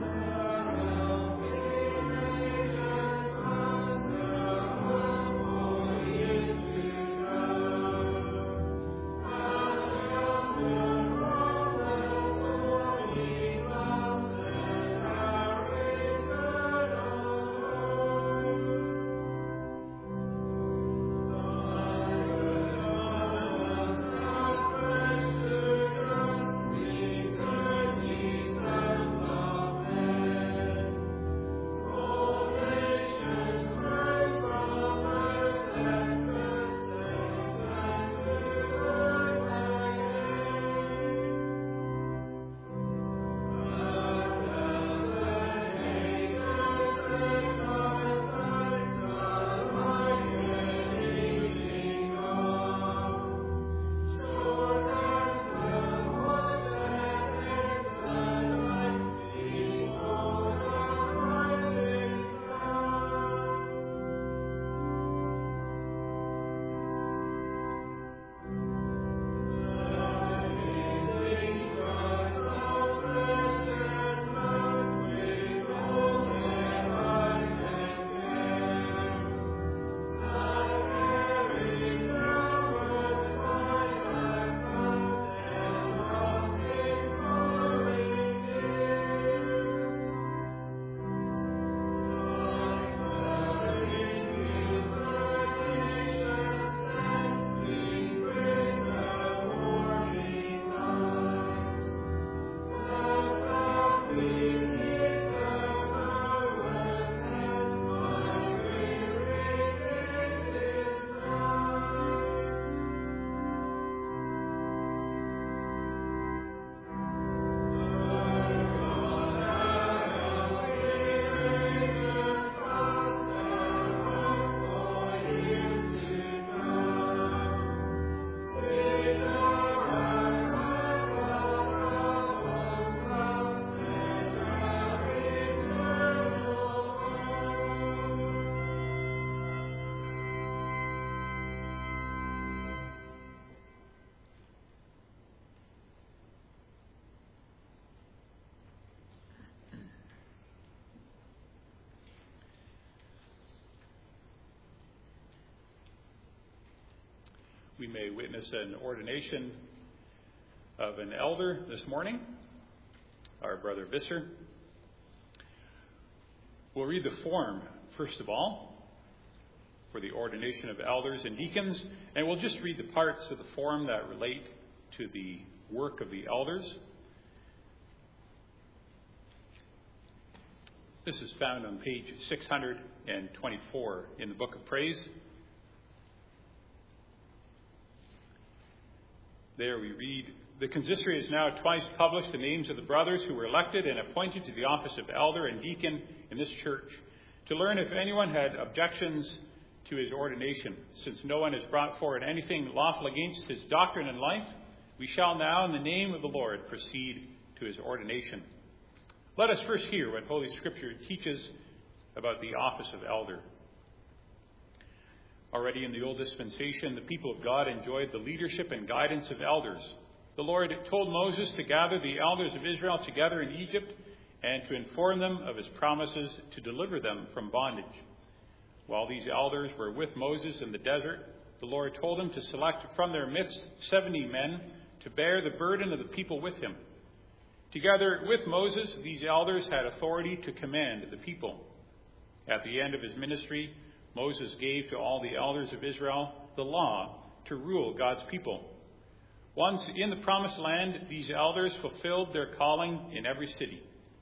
we may witness an ordination of an elder this morning, our brother Visser. We'll read the form, first of all, for the ordination of elders and deacons, and we'll just read the parts of the form that relate to the work of the elders. This is found on page six hundred twenty-four in the Book of Praise. There we read, "The consistory has now twice published the names of the brothers who were elected and appointed to the office of elder and deacon in this church, to learn if anyone had objections to his ordination. Since no one has brought forward anything lawful against his doctrine and life, we shall now, in the name of the Lord, proceed to his ordination." Let us first hear what Holy Scripture teaches about the office of elder. Already in the Old Dispensation, the people of God enjoyed the leadership and guidance of elders. The Lord told Moses to gather the elders of Israel together in Egypt and to inform them of his promises to deliver them from bondage. While these elders were with Moses in the desert, the Lord told him to select from their midst seventy men to bear the burden of the people with him. Together with Moses, these elders had authority to command the people. At the end of his ministry, Moses gave to all the elders of Israel the law to rule God's people. Once in the promised land, these elders fulfilled their calling in every city.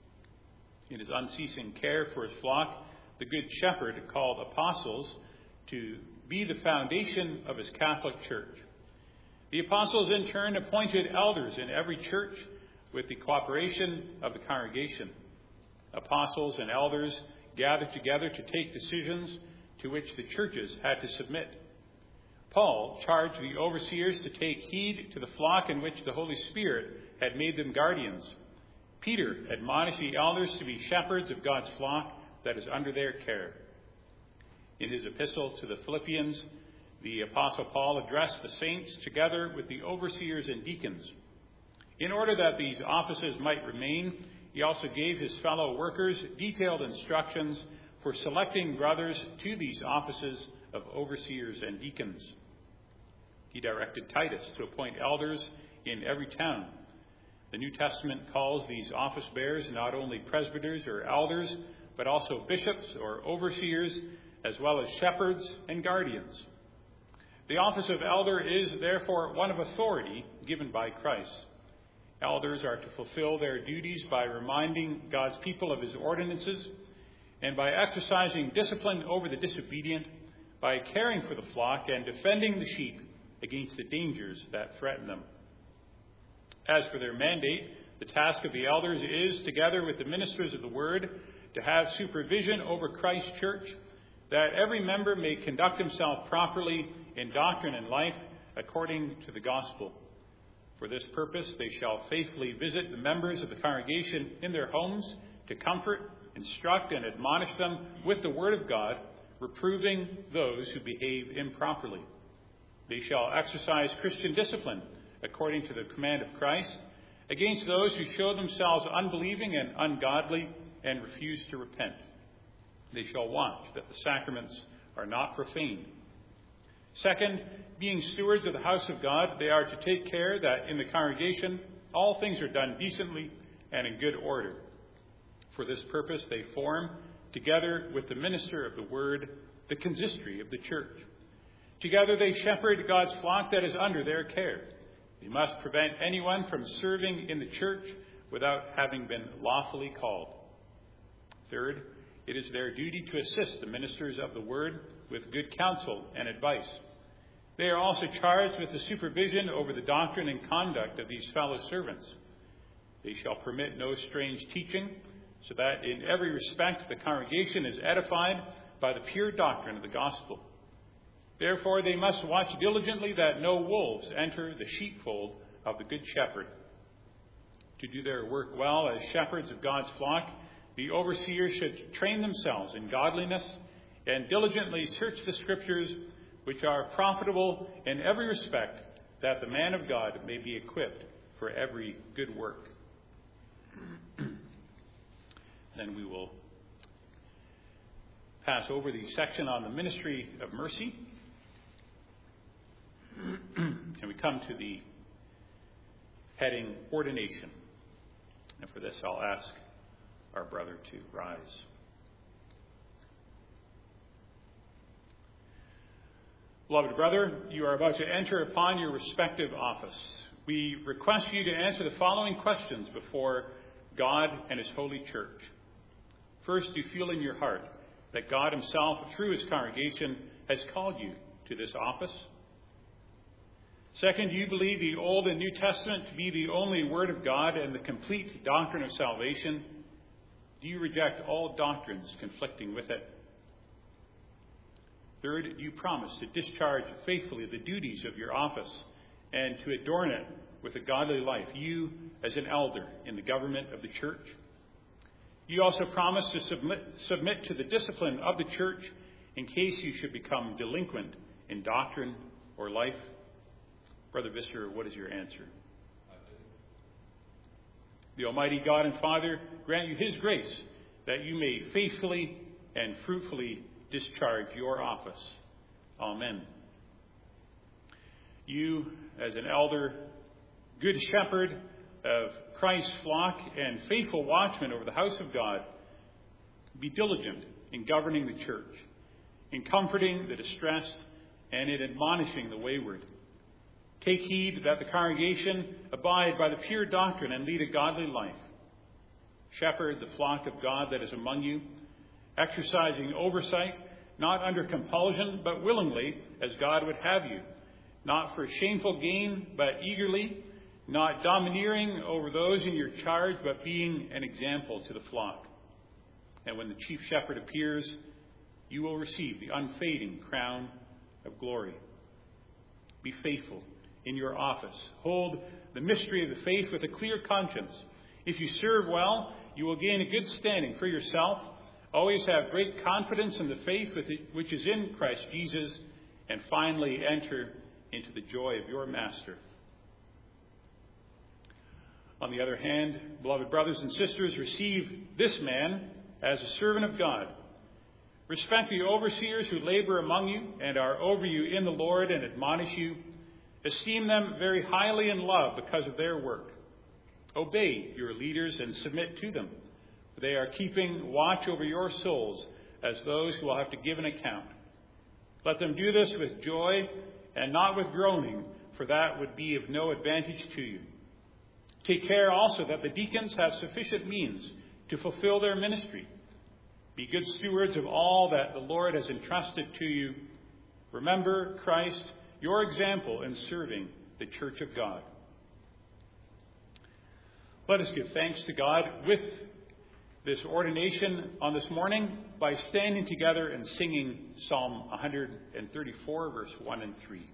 In his unceasing care for his flock, the Good Shepherd called apostles to be the foundation of his Catholic Church. The apostles in turn appointed elders in every church with the cooperation of the congregation. Apostles and elders gathered together to take decisions to which the churches had to submit. Paul charged the overseers to take heed to the flock in which the Holy Spirit had made them guardians. Peter admonished the elders to be shepherds of God's flock that is under their care. In his epistle to the Philippians, the Apostle Paul addressed the saints together with the overseers and deacons. In order that these offices might remain, he also gave his fellow workers detailed instructions for selecting brothers to these offices of overseers and deacons. He directed Titus to appoint elders in every town. The New Testament calls these office bearers not only presbyters or elders, but also bishops or overseers, as well as shepherds and guardians. The office of elder is therefore one of authority given by Christ. Elders are to fulfill their duties by reminding God's people of his ordinances and by exercising discipline over the disobedient, by caring for the flock and defending the sheep against the dangers that threaten them. As for their mandate, the task of the elders is, together with the ministers of the word, to have supervision over Christ's church, that every member may conduct himself properly in doctrine and life according to the gospel. For this purpose, they shall faithfully visit the members of the congregation in their homes to comfort, instruct, and admonish them with the word of God, reproving those who behave improperly. They shall exercise Christian discipline according to the command of Christ against those who show themselves unbelieving and ungodly and refuse to repent. They shall watch that the sacraments are not profaned. Second, being stewards of the house of God, they are to take care that in the congregation all things are done decently and in good order. For this purpose they form, together with the minister of the word, the consistory of the church. Together they shepherd God's flock that is under their care. They must prevent anyone from serving in the church without having been lawfully called. Third, it is their duty to assist the ministers of the word with good counsel and advice. They are also charged with the supervision over the doctrine and conduct of these fellow servants. They shall permit no strange teaching, so that in every respect the congregation is edified by the pure doctrine of the gospel. Therefore they must watch diligently that no wolves enter the sheepfold of the good shepherd. To do their work well as shepherds of God's flock, the overseers should train themselves in godliness and diligently search the Scriptures, which are profitable in every respect, that the man of God may be equipped for every good work. Then we will pass over the section on the ministry of mercy. And we come to the heading Ordination. And for this, I'll ask our brother to rise. Beloved brother, you are about to enter upon your respective office. We request you to answer the following questions before God and His holy church. First, do you feel in your heart that God Himself, through His congregation, has called you to this office? Second, do you believe the Old and New Testament to be the only Word of God and the complete doctrine of salvation? Do you reject all doctrines conflicting with it? Third, do you promise to discharge faithfully the duties of your office and to adorn it with a godly life, you as an elder in the government of the church? You also promise to submit, submit to the discipline of the church in case you should become delinquent in doctrine or life? Brother Visser, what is your answer? I do. The Almighty God and Father grant you His grace that you may faithfully and fruitfully discharge your office. Amen. You, as an elder, good shepherd of Christ's flock and faithful watchman over the house of God, be diligent in governing the church, in comforting the distressed, and in admonishing the wayward. Take heed that the congregation abide by the pure doctrine and lead a godly life. Shepherd the flock of God that is among you, exercising oversight, not under compulsion, but willingly, as God would have you, not for shameful gain, but eagerly, not domineering over those in your charge, but being an example to the flock. And when the chief shepherd appears, you will receive the unfading crown of glory. Be faithful in your office. Hold the mystery of the faith with a clear conscience. If you serve well, you will gain a good standing for yourself. Always have great confidence in the faith which is in Christ Jesus, and finally enter into the joy of your Master. On the other hand, beloved brothers and sisters, receive this man as a servant of God. Respect the overseers who labor among you and are over you in the Lord and admonish you. Esteem them very highly in love because of their work. Obey your leaders and submit to them. They are keeping watch over your souls as those who will have to give an account. Let them do this with joy and not with groaning, for that would be of no advantage to you. Take care also that the deacons have sufficient means to fulfill their ministry. Be good stewards of all that the Lord has entrusted to you. Remember Christ, your example in serving the church of God. Let us give thanks to God with this ordination on this morning by standing together and singing Psalm one thirty-four, verse one and three.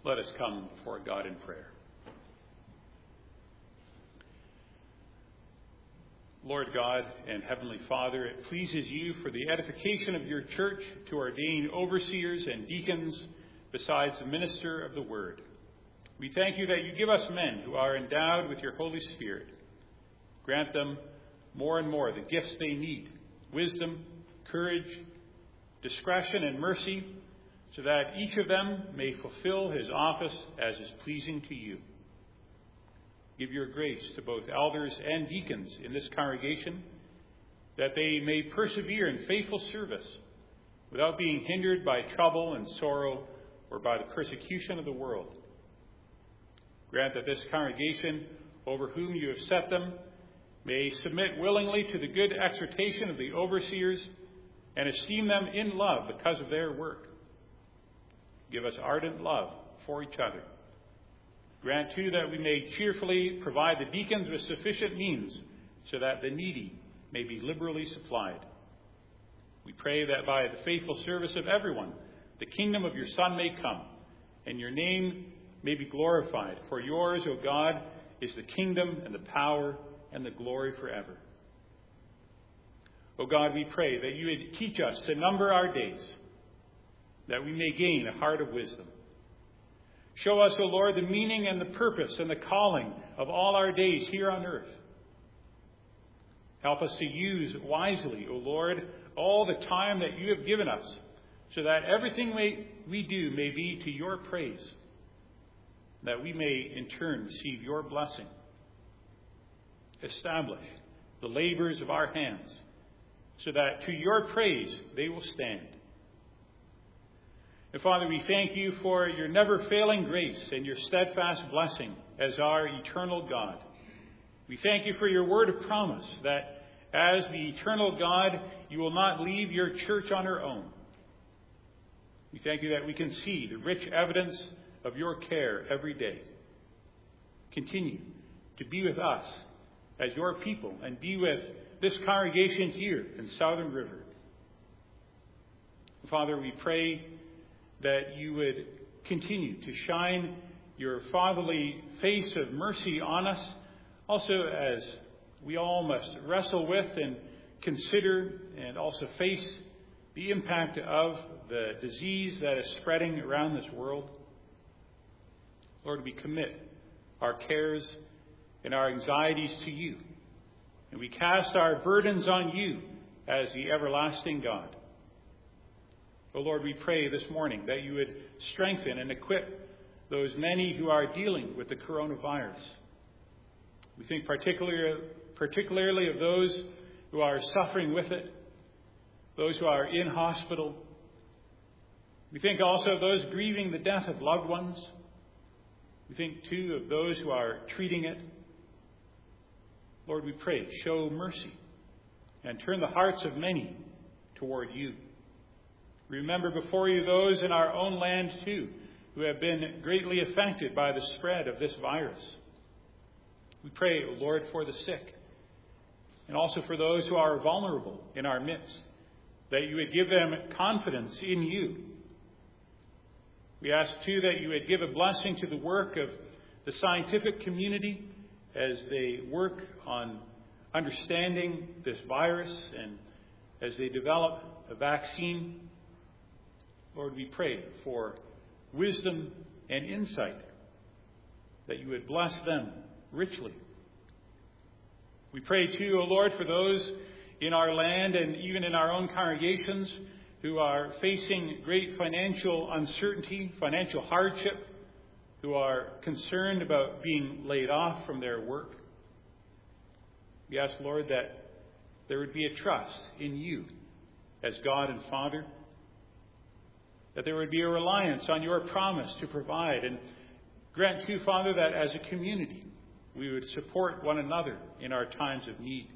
Let us come before God in prayer. Lord God and Heavenly Father, it pleases you for the edification of your church to ordain overseers and deacons besides the minister of the word. We thank you that you give us men who are endowed with your Holy Spirit. Grant them more and more the gifts they need, wisdom, courage, discretion, and mercy, so that each of them may fulfill his office as is pleasing to you. Give your grace to both elders and deacons in this congregation, that they may persevere in faithful service without being hindered by trouble and sorrow or by the persecution of the world. Grant that this congregation, over whom you have set them, may submit willingly to the good exhortation of the overseers and esteem them in love because of their work. Give us ardent love for each other. Grant, too, that we may cheerfully provide the deacons with sufficient means so that the needy may be liberally supplied. We pray that by the faithful service of everyone, the kingdom of your Son may come, and your name may be glorified. For yours, O God, is the kingdom and the power and the glory forever. O God, we pray that you would teach us to number our days, that we may gain a heart of wisdom. Show us, O Lord, the meaning and the purpose and the calling of all our days here on earth. Help us to use wisely, O Lord, all the time that you have given us, so that everything we, we do may be to your praise, that we may in turn receive your blessing. Establish the labors of our hands, so that to your praise they will stand. And Father, we thank you for your never-failing grace and your steadfast blessing as our eternal God. We thank you for your word of promise that as the eternal God, you will not leave your church on her own. We thank you that we can see the rich evidence of your care every day. Continue to be with us as your people and be with this congregation here in Southern River. Father, we pray that you would continue to shine your fatherly face of mercy on us, also as we all must wrestle with and consider and also face the impact of the disease that is spreading around this world. Lord, we commit our cares and our anxieties to you, and we cast our burdens on you as the everlasting God. Oh Lord, we pray this morning that you would strengthen and equip those many who are dealing with the coronavirus. We think particularly, particularly of those who are suffering with it, those who are in hospital. We think also of those grieving the death of loved ones. We think, too, of those who are treating it. Lord, we pray, show mercy and turn the hearts of many toward you. Remember before you those in our own land, too, who have been greatly affected by the spread of this virus. We pray, O Lord, for the sick, and also for those who are vulnerable in our midst, that you would give them confidence in you. We ask, too, that you would give a blessing to the work of the scientific community as they work on understanding this virus and as they develop a vaccine. Lord, we pray for wisdom and insight, that you would bless them richly. We pray too, O Lord, for those in our land and even in our own congregations who are facing great financial uncertainty, financial hardship, who are concerned about being laid off from their work. We ask, Lord, that there would be a trust in you as God and Father, that there would be a reliance on your promise to provide, and grant too, Father, that as a community we would support one another in our times of need.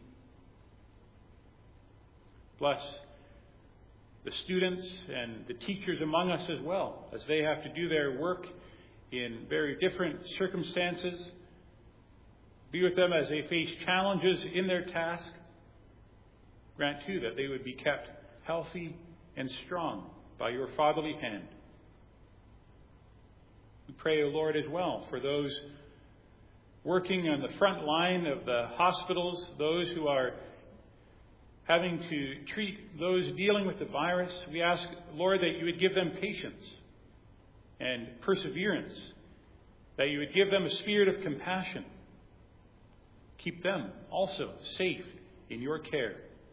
Bless the students and the teachers among us as well, as they have to do their work in very different circumstances. Be with them as they face challenges in their task. Grant too that they would be kept healthy and strong by your fatherly hand. We pray, O Lord, as well for those working on the front line of the hospitals, those who are having to treat those dealing with the virus. We ask, Lord, that you would give them patience and perseverance, that you would give them a spirit of compassion. Keep them also safe in your care.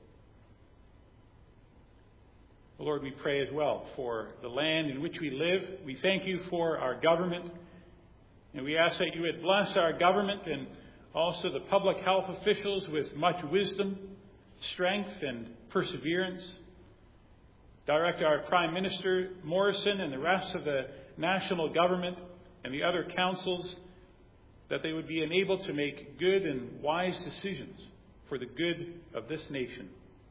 Lord, we pray as well for the land in which we live. We thank you for our government, and we ask that you would bless our government and also the public health officials with much wisdom, strength, and perseverance. Direct our Prime Minister Morrison and the rest of the national government and the other councils, that they would be enabled to make good and wise decisions for the good of this nation.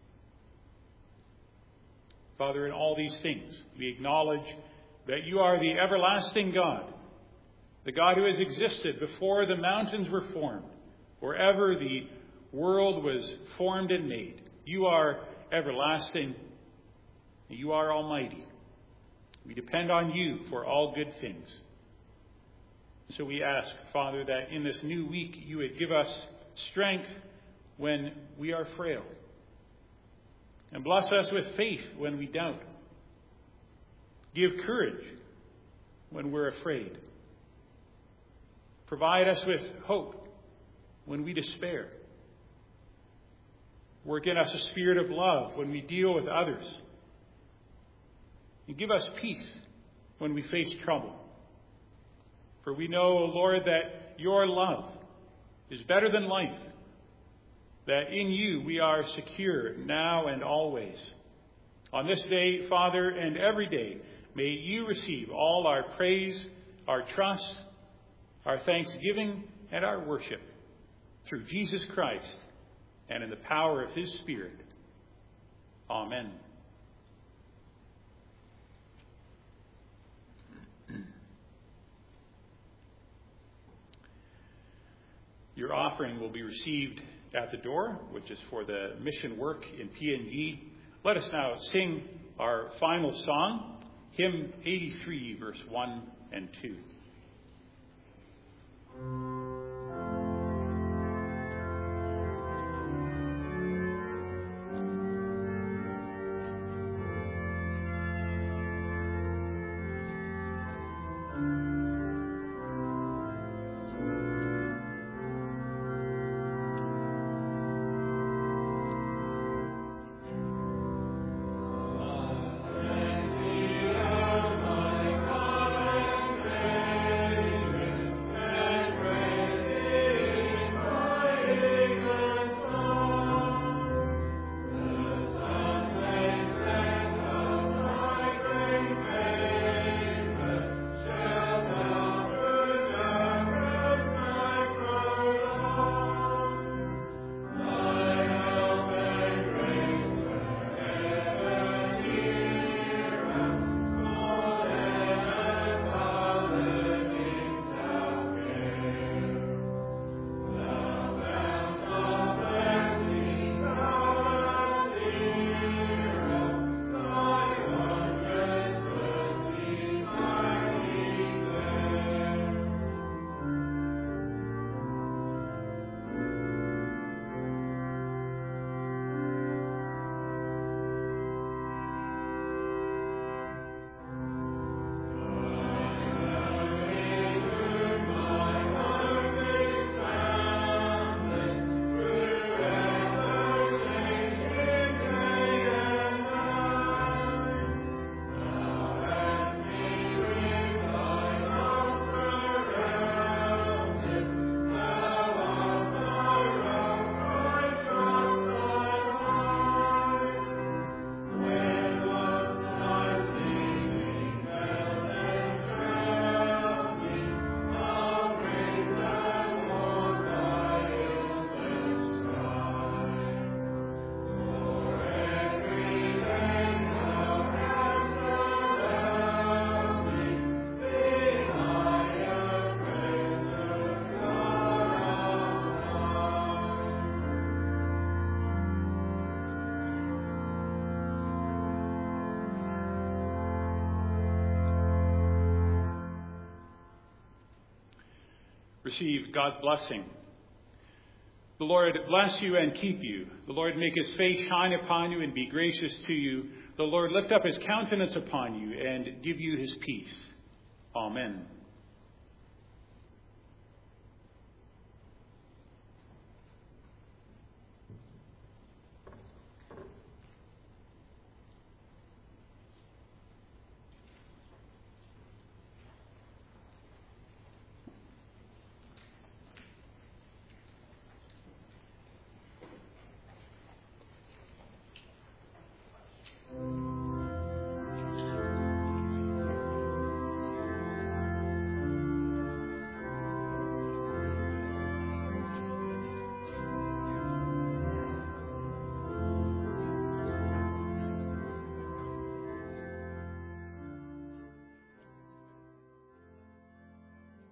Father, in all these things, we acknowledge that you are the everlasting God, the God who has existed before the mountains were formed, wherever the world was formed and made. You are everlasting. You are almighty. We depend on you for all good things. So we ask, Father, that in this new week you would give us strength when we are frail. And bless us with faith when we doubt. Give courage when we're afraid. Provide us with hope when we despair. Work in us a spirit of love when we deal with others. And give us peace when we face trouble. For we know, O Lord, that your love is better than life, that in you we are secure now and always. On this day, Father, and every day, may you receive all our praise, our trust, our thanksgiving, and our worship through Jesus Christ and in the power of his Spirit. Amen. Your offering will be received at the door, which is for the mission work in P N G. Let us now sing our final song, hymn eighty-three, verse one and two. Praise receive God's blessing. The Lord bless you and keep you. The Lord make his face shine upon you and be gracious to you. The Lord lift up his countenance upon you and give you his peace. Amen.